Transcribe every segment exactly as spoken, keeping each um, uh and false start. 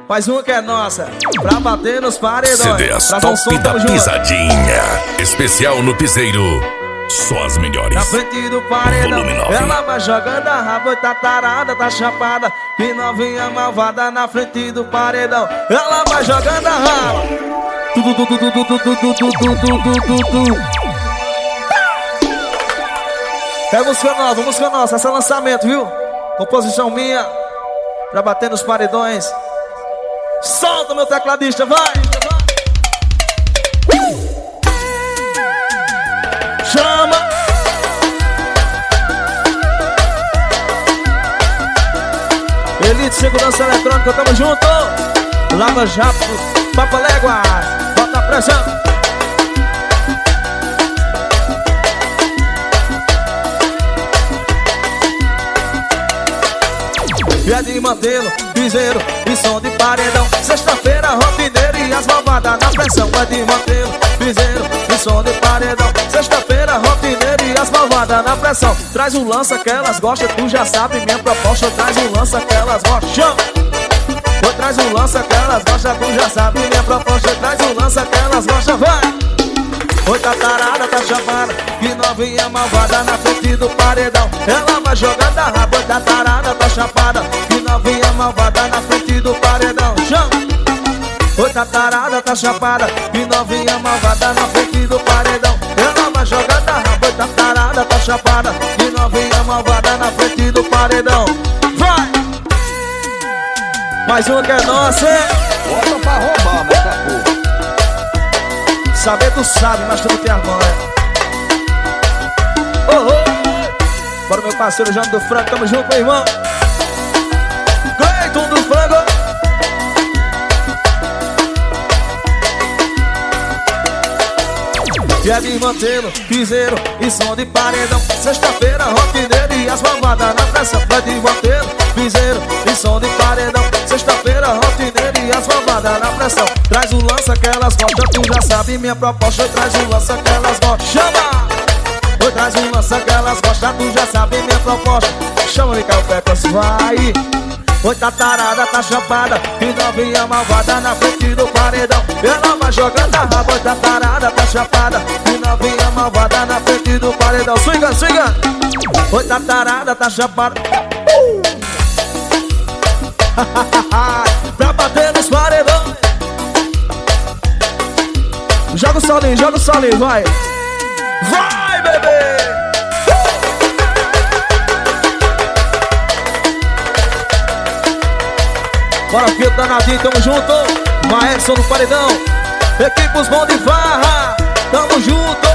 Mais uma que é nossa, pra bater nos paredões. C Ds Top da Pisadinha. Especial no piseiro. Só as melhores. Na frente do paredão, Volume nove. ela vai jogando a raba, tá tarada, tá chapada. Que novinha malvada na frente do paredão. Ela vai jogando a raba. Tudo, tudo, tudo, tudo, tudo, tudo, tudo, tudo, tudo. É música nova, música nossa, esse é lançamento, viu? Composição minha, pra bater nos paredões. Solta, meu tecladista, vai! Chama! Elite Segurança Eletrônica, tamo junto! Lava Jato, Papa Légua, bota a pressão! E é de mantê-lo, piseiro e som de paredão. Sexta-feira, rotineiro e as malvadas na pressão. É de mantê-lo, piseiro e som de paredão. Sexta-feira, rotineiro e as malvadas na pressão. Traz um lança que elas gostam, tu já sabe minha proposta. Traz um lança que elas gostam, chama! Oi, traz um lança que elas gostam, tu já sabe minha proposta. Traz um lança que elas gostam, vai! Oi, tá tarada, tá chamada, que novinha malvada na frente do paredão. Ela vai jogando a raba, tá tarada, tá chapada, que novinha malvada na frente do paredão. Chama! Oi, tá tarada, tá chapada, que novinha malvada na frente do paredão. Ela vai jogando a raba, tá tarada, tá chapada, que novinha malvada na frente do paredão. Vai! Mais uma que é nossa, hein? Bota pra roubar, meu capô. Saber tu sabe, mas tu não tem a manha. Oh, oh. Bora meu parceiro Jânio do Frango, tamo junto, meu irmão. Cleiton do Frango. E é de mantê-lo, piseiro e som de paredão. Sexta-feira, rotineiro e as malvadas na pressão. É de mantê-lo, piseiro e som de paredão. Sexta-feira, rotineiro e as malvadas na pressão. Traz o lança que elas gostam, tu já sabe minha proposta. Traz o lança que elas gostam, chama! Oi, traz o lança que elas gostam, tu já sabe minha proposta. Chama, Micael Pecas, vai! Oi, tá tarada, tá chapada, que novinha malvada na frente do paredão. Ela vai jogando a raba, oi, tá tarada, tá chapada, que novinha malvada na frente do paredão. Swinga, swinga! Oi, tá tarada, tá chapada. Uh! Pra bater nos paredões. Joga o solinho, joga o solinho, vai! Vai, bebê! Bora, filho danadinho, tamo junto. Maerson no paredão. Equipes bom de farra, tamo junto.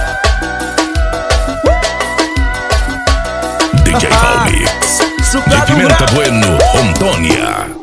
D J Valmix, de Pimenta Bueno, Antônia.